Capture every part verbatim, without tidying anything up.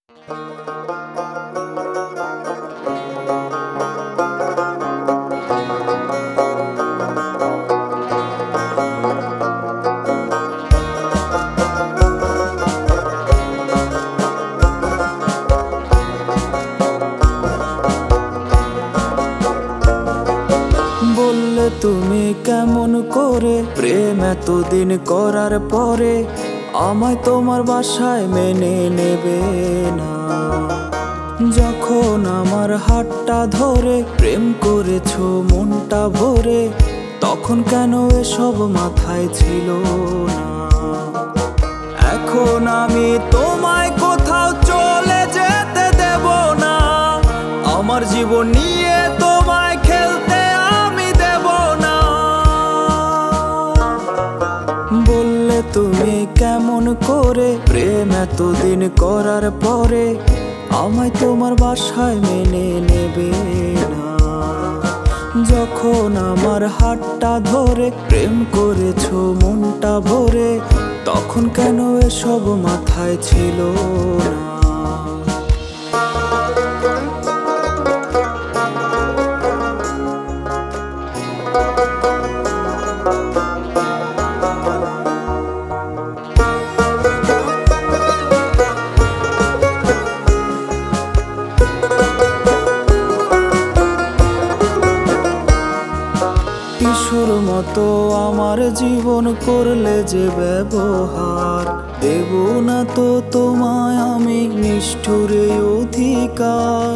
বললে তুমি কেমন করে প্রেম এতদিন করার পরে আমায় তোমার বাসায় মেনে নেবে না। যখন আমার হাতটা ধরে প্রেম করেছো মনটা ভরে, তখন কেন এসব মাথায় ছিল না? এখন আমি তোমায় কোথাও চলে যেতে দেব না, আমার জীবন নিয়ে তোমায় খেলতে আমি দেব না। বললে তুমি কেমন করে প্রেম এতদিন করার পরে আমায় তোমার বাসায় মেনে নেবে না। যখন আমার হাতটা ধরে প্রেম করেছো মনটা ভরে, তখন কেন এসব মাথায় ছিল না? কিশোর মতো আমার জীবন করলে যে ব্যবহার, দেব না তো তোমায় আমি নিষ্ঠুরে অধিকার।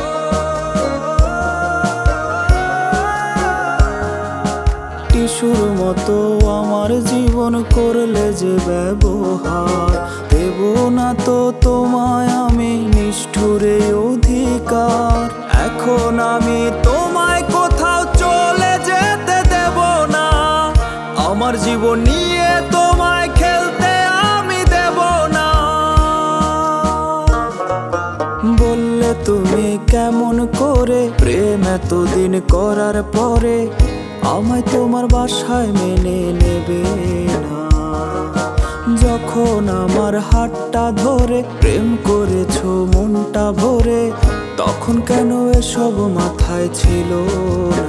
কিশোর মতো আমার জীবন করলে যে ব্যবহার, দেব না তো তোমায় আমি নিষ্ঠুরে অধিকার। এখন আমি তোমায় কোথাও চলে যেতে দেব না, আমার জীবন নিয়ে তোমায় খেলতে আমি দেব না। বললে তুমি কেমন করে প্রেম এতদিন করার পরে আমায় তোমার বাসায় মেনে নেবে না। যখন আমার হাতটা ধরে প্রেম করেছো মনটা ভরে, তখন কেন এসব মাথায় ছিল না?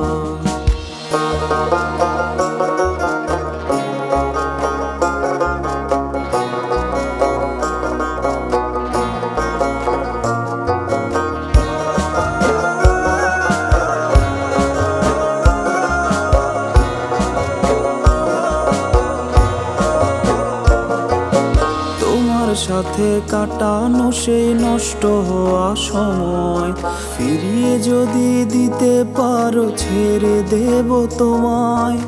সাথে কাটানো সেই নষ্ট হওয়া সময় ফিরিয়ে যদি দিতে পারো, ছেড়ে দেব তোমায়।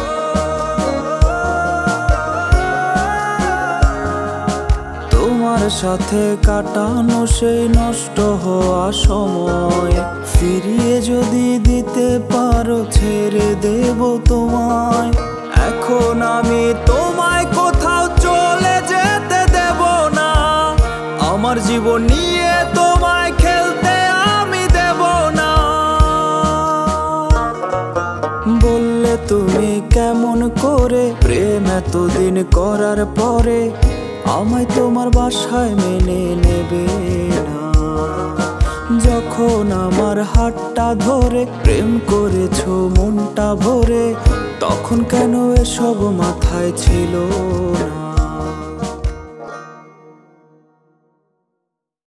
তোমার সাথে কাটানো সেই নষ্ট হওয়া সময় ফিরিয়ে যদি দিতে পারো, ছেড়ে দেব তোমায়। এখন আমি তোমায় কোথাও চলে যেতে দেব না, আমার জীবন নিয়ে তোমায় খেলতে আমি দেব না। বললে তুমি কেমন করে প্রেম এতদিন করার পরে আমায় তোমার বাসায় মেনে নেবে না। যখন আমার হাতটা ধরে প্রেম করেছো মনটা ভরে, তখন কেন এসব মাথায় ছিল না?